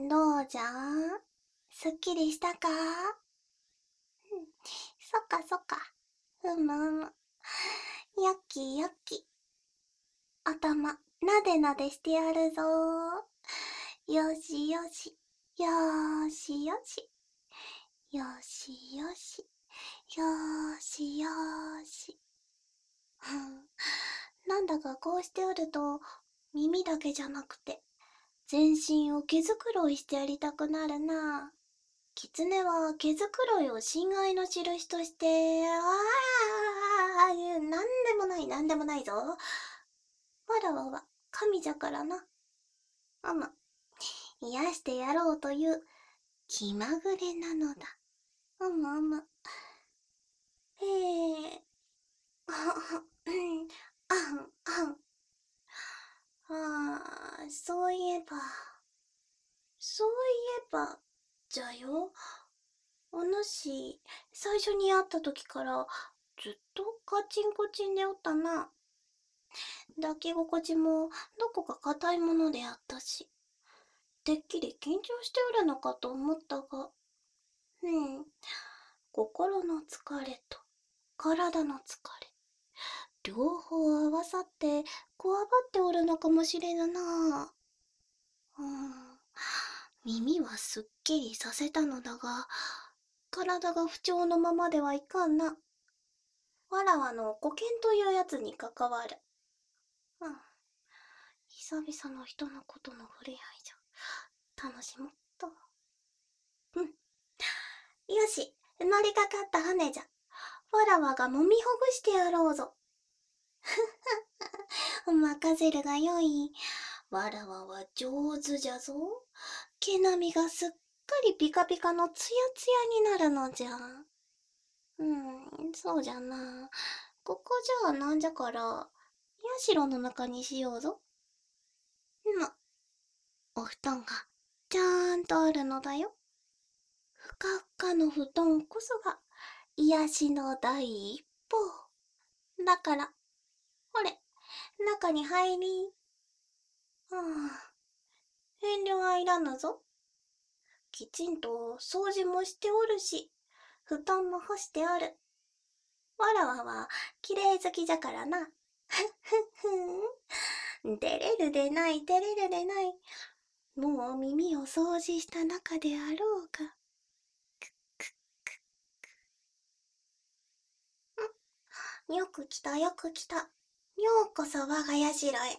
どうじゃん、すっきりしたか？そっかそっか。ふむふむ。よっきよっき。頭、なでなでしてやるぞ。よしよし。よーしよし。よしよし。よーしよーし。なんだかこうしておると、耳だけじゃなくて、全身を毛づくろいしてやりたくなるな。狐は毛づくろいを親愛の印として、なんでもないなんでもないぞ。わらわは神じゃからな。癒してやろうという気まぐれなのだ。へえ。そういえば、じゃよ。お主、最初に会った時からずっとカチンコチンでおったな。抱き心地もどこか硬いものであったし、てっきり緊張しておるのかと思ったが、心の疲れと体の疲れ、両方合わさってこわばっておるのかもしれぬな。耳はすっきりさせたのだが、体が不調のままではいかんな。わらわの保険というやつに関わる。久々の人のことの触れ合いじゃ。楽しもっと。よし、乗りかかった船じゃ。わらわがもみほぐしてやろうぞ。任せるがよい。わらわは上手じゃぞ。毛並みがすっかりピカピカのツヤツヤになるのじゃ。そうじゃな。ここじゃなんじゃから、社の中にしようぞ。お布団がちゃんとあるのだよ。ふかふかの布団こそが癒しの第一歩。だから、ほれ、中に入り。遠慮はいらぬぞ。きちんと掃除もしておるし、布団も干しておる。わらわはきれい好きじゃからな。照れるでない照れるでない。もう耳を掃除した中であろうが。よく来たよく来た。ようこそ我が社へ。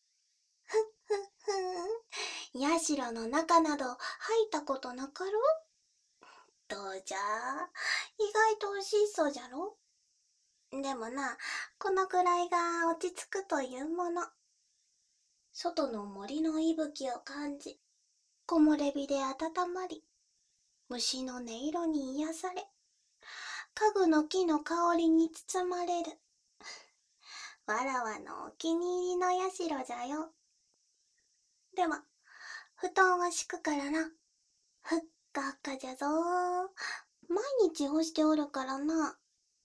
社の中など入ったことなかろう。どうじゃ、意外と質素じゃろ。でもな、このくらいが落ち着くというもの。外の森の息吹を感じ、木漏れ日で温まり、虫の音色に癒され、家具の木の香りに包まれる。わらわのお気に入りの社じゃよ。では、布団は敷くからな。ふっかふかじゃぞー。毎日干しておるからな。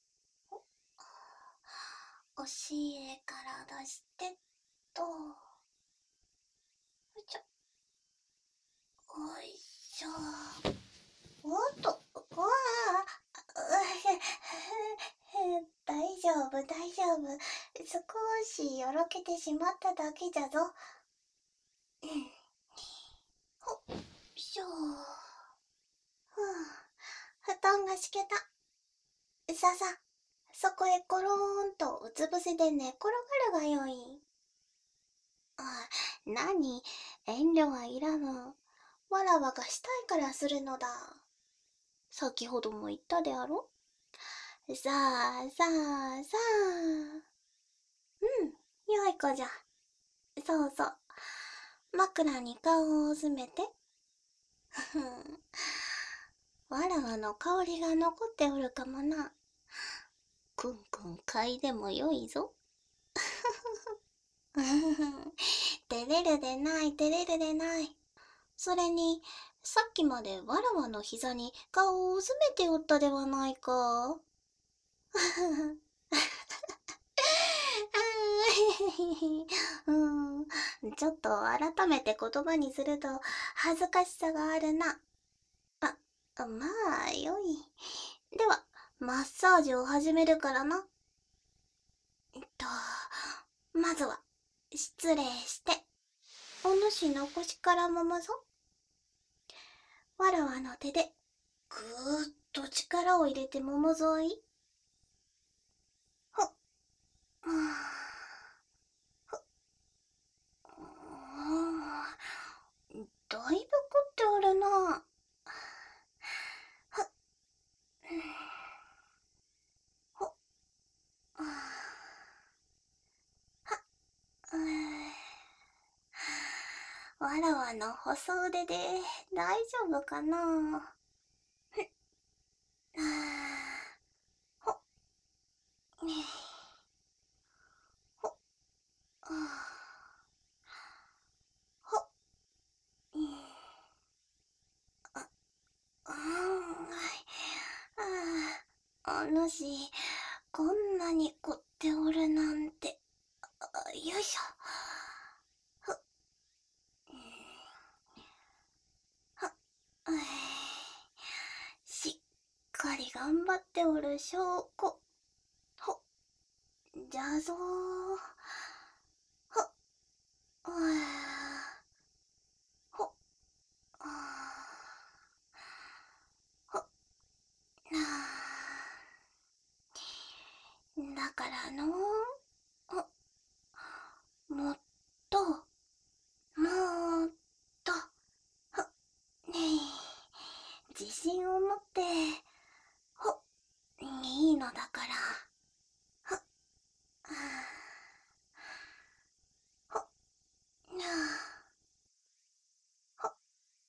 押し入れから出してっと。よいしょ。おいしょ。おっと、わあ、大丈夫、大丈夫。少しよろけてしまっただけじゃぞ。ほっしょ。布団が敷けた。ささ、そこへコローンとうつ伏せで寝転がるがよい。なに、遠慮はいらぬ。わらわがしたいからするのだ。先ほども言ったであろ。さあさあさあ。よい子じゃ。そうそう。枕に顔を詰めて。わらわの香りが残っておるかもな。くんくん嗅いでもよいぞ。照れるでない照れるでない。それに、さっきまでわらわの膝に顔をうずめておったではないか。 ちょっと改めて言葉にすると恥ずかしさがあるな。まあ、よい。では、マッサージを始めるからな。まずは、失礼して、お主の腰からもむぞ。わらわの手で、ぐーっと力を入れてもむぞい。ほっ、ほっ、だいぶ凝っておるな。ほっ、ほっ、はっ、わらわの細腕で大丈夫かな。ほっ、ほっ、ほっ、お主、こんなに凝っておるなんて。よいしょ。ふっ、はっ、しっかり頑張っておる証拠。ほっ、じゃぞー。ほっ、ほっ、ほっ、だからのもっと、もっと、自信を持って、いいのだから。ほっ、ほっ、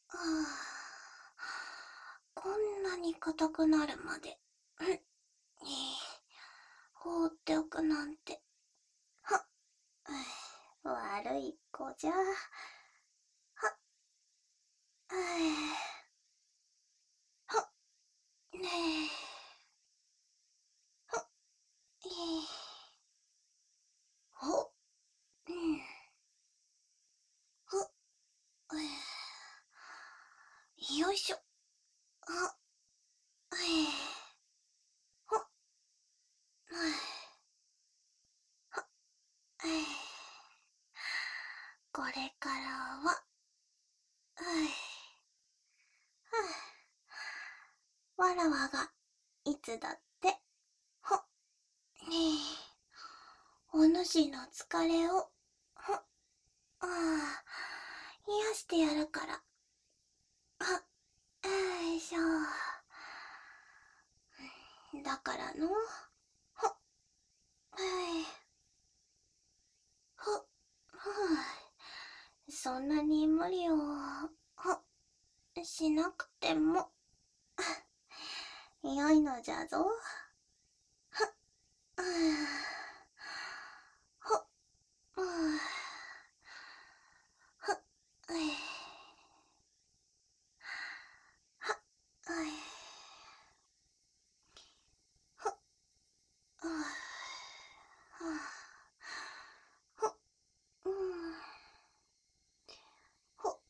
こんなに硬くなるまで、放っておくなんて。悪い子じゃ。はっ、はっ、ねえ、はっ、ほっ、ほっ、よいしょ。はっ、ほっ、はっ、これからは、わらわがいつだって、ほっ、お主の疲れを、ほっ、癒してやるから。はっ、よいしょ。だからの、ほっ、ほっ、そんなに無理を、ほっ、しなくても、よいのじゃぞ。はっ、ほっ、はっ、はっ、ほっ、ほっ、ほっ、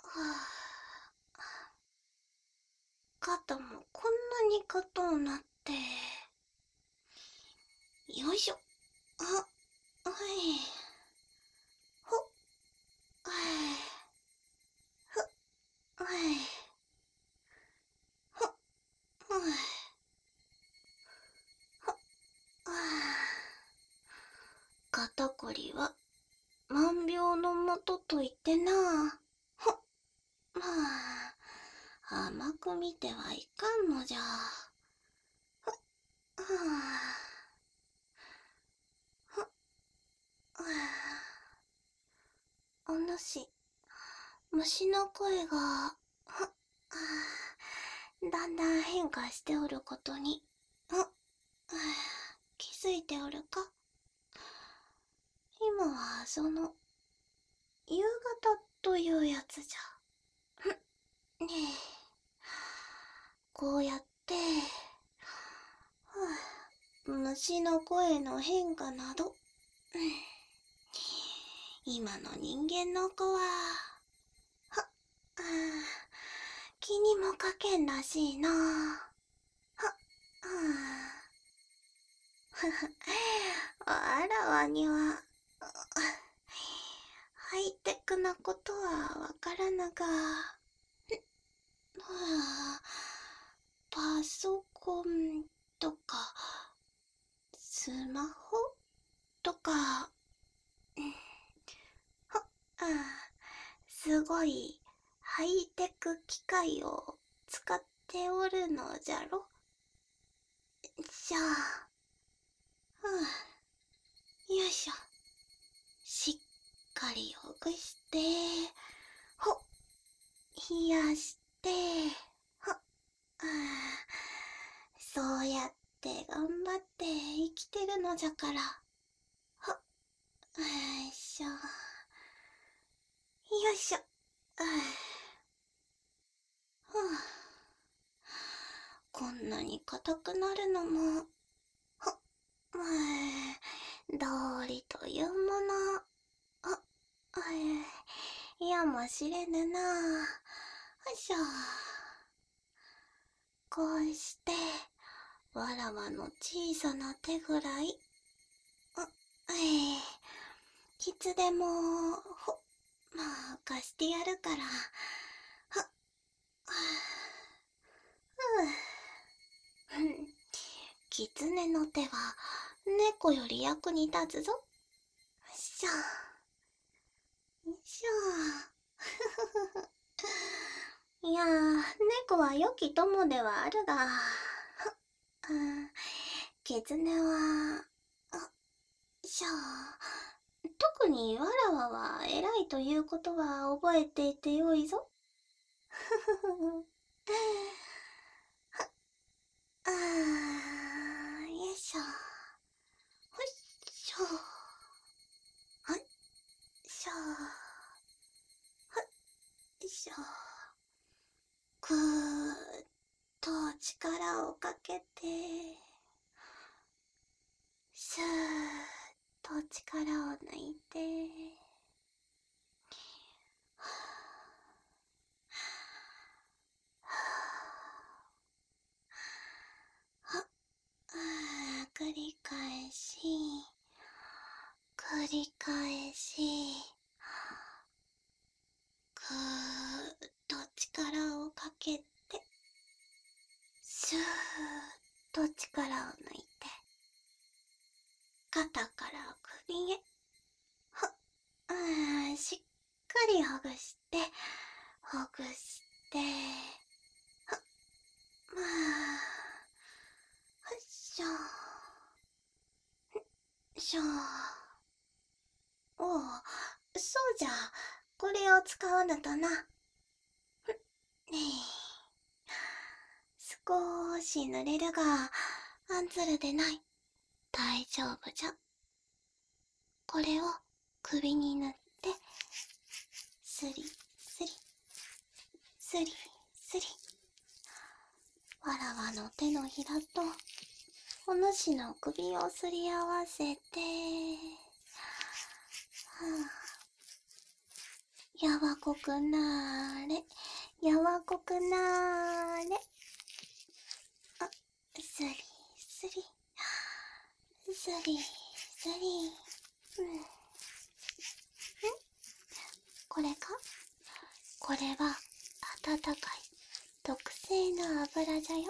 肩もこんなに硬うなって。よいしょ。はっ、ほっ、ふっ、ほっ、ほっ、肩こりは万病のもとと言ってな。ほっ、まあ、甘く見てはいかんのじゃ。ふっ、ふっ、お主、虫の声が、だんだん変化しておることに、気づいておるか。今はその、夕方というやつじゃ。ねえ、こうやって、虫の声の変化など、 今の人間の子は、あー気にもかけんらしいな。あらわには、ハイテクなことはわからぬが、パソコンとか、スマホとか、すごいハイテク機械を使っておるのじゃろ。じゃあ、よいしょ。しっかりほぐして、冷やして、そうやって頑張って生きてるのじゃから。よいしょ。よいしょ。こんなに硬くなるのも、道理というもの。やもしれぬな。よいしょ。こうして、わらわの小さな手ぐらい、いつでも、貸してやるから。狐の手は猫より役に立つぞ。よいしょ。よいしょ。いや猫は良き友ではあるが、狐は、しょ。特にわらわは偉いということは覚えていてよいぞ。よいしょ。ほいしょ。ほいしょ。ほいしょ。ぐーっと力をかけて、スーッと力を抜いて、繰り返し、繰り返し、ぐーっと力をかけて、スーッと力を抜いて、肩から首へ、しっかりほぐして、ほぐして、よいしょ。よいしょ。おう、そうじゃ。これを使うのとな。少し濡れるが、アンズルでない。大丈夫じゃ。これを首に塗って、スリスリ、スリスリ。わらわの手のひらと、お主の首をすり合わせて、やわこくなーれ、やわこくなーれ。スリスリ、スリスリ。これか？これは温かい特製の油じゃよ。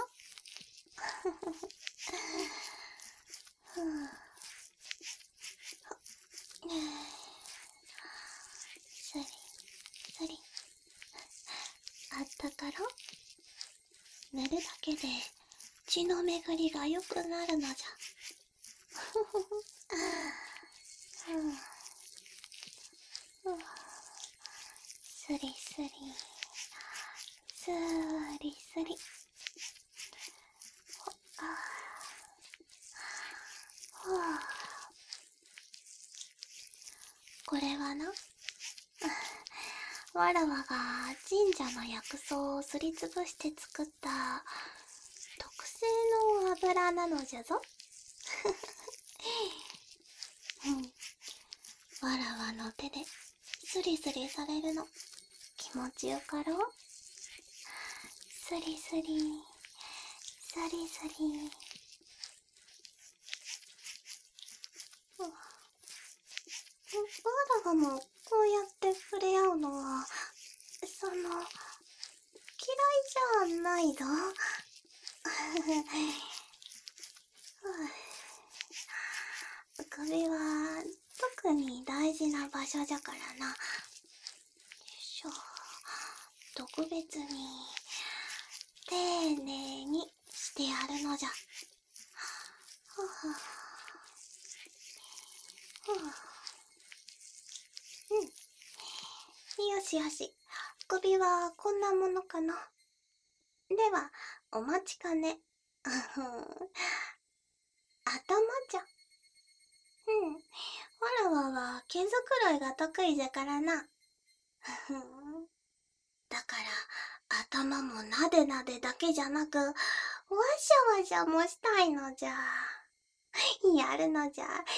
スリスリ。あったかろ？塗るだけで血の巡りが良くなるのじゃ。スリスリ、スリスリ。これはな、わらわが神社の薬草をすりつぶして作った特製の油なのじゃぞ。 わらわの手でスリスリされるの気持ちよかろう。スリスリスリスリ。わらわもこうやって触れ合うのは嫌いじゃないぞ。首は特に大事な場所じゃからな。よいしょ。特別に丁寧にしてやるのじゃ。はあはあはあ、よしよし。首はこんなものかな。では、お待ちかね。頭じゃ。わらわは毛づくろいが得意じゃからな。だから、頭もなでなでだけじゃなく、わしゃわしゃもしたいのじゃ。やるのじゃ、やる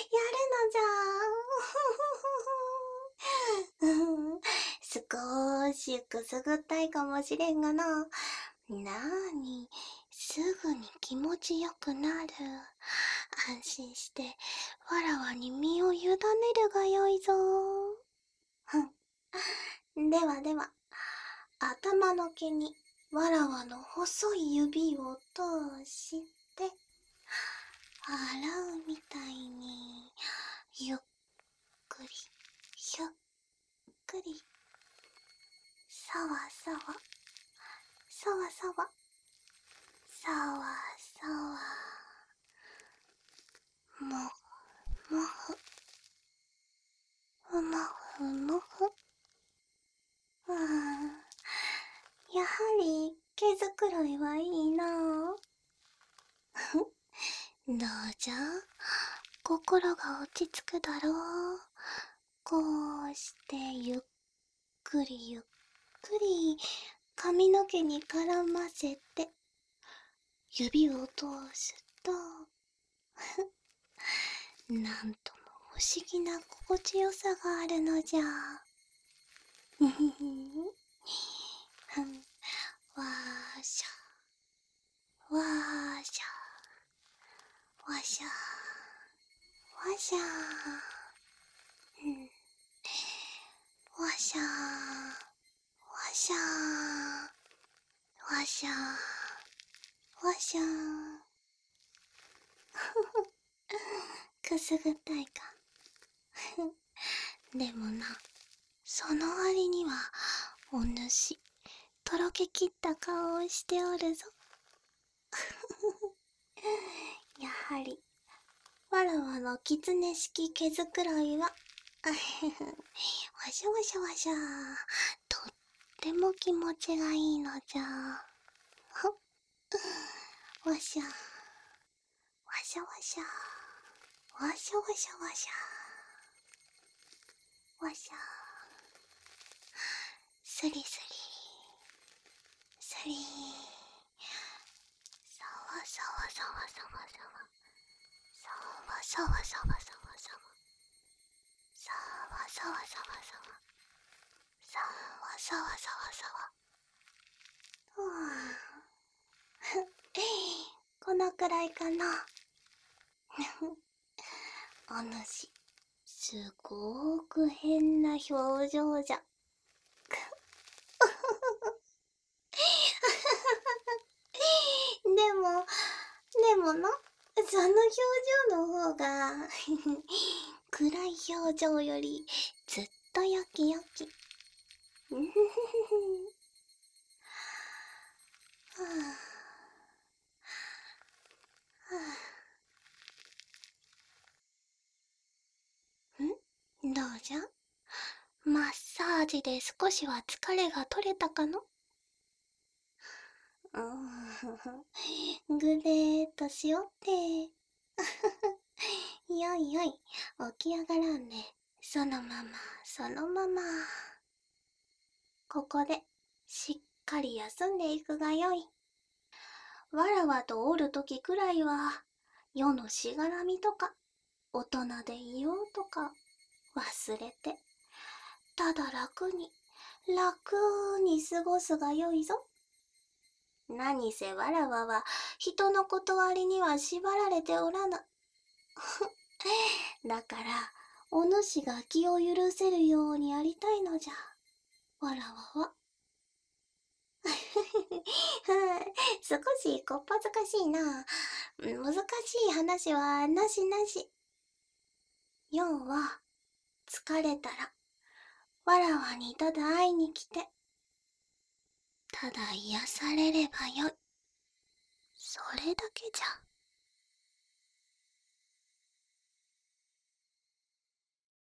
のじゃ。少しくすぐったいかもしれんがな。なーに、すぐに気持ちよくなる。安心して、わらわに身を委ねるがよいぞ。ではでは、頭の毛にわらわの細い指を通して、洗うみたいに、ゆっくり、ゆっくり、さわさわ、さわさわ、さわさわ、もふもふ、もふもふ。やはり毛づくろいはいいなぁ。どうじゃ、心が落ち着くだろう。こうしてゆっくりゆっくり髪の毛に絡ませて指を通すとなんとも不思議な心地よさがあるのじゃ。わーしゃわーしゃわしゃわしゃわしゃわしゃわしゃわしゃくすぐったいか。でもな、その割にはお主とろけきった顔をしておるぞ。やはりわらわの狐式毛づくろいはわしゃわしゃわしゃとっても気持ちがいいのじゃ。わしゃわしゃわしゃわしゃわしゃわしゃわしゃスリスリスリさわさわさわさわさわさわさわさわさわさわさわさわさわさわさわさわさわさわ。このくらいかな。お主すごーく変な表情じゃ。でもな、その表情の方が暗い表情よりずっとよきよき。どうじゃ、マッサージで少しは疲れが取れたかの？ぐれーっとしよって。よいよい、起き上がらんね。そのまま、そのまま。ここで、しっかり休んでいくがよい。わらわとおるときくらいは、世のしがらみとか、大人でいようとか、 忘れて、ただ楽に、楽に過ごすがよいぞ。何せわらわは人の断りには縛られておらぬ。だから、お主が気を許せるようにやりたいのじゃ。わらわは。少しこっぱずかしいな。難しい話はなしなし。要は、疲れたら、わらわにただ会いに来て、ただ癒されればよい。それだけじゃ。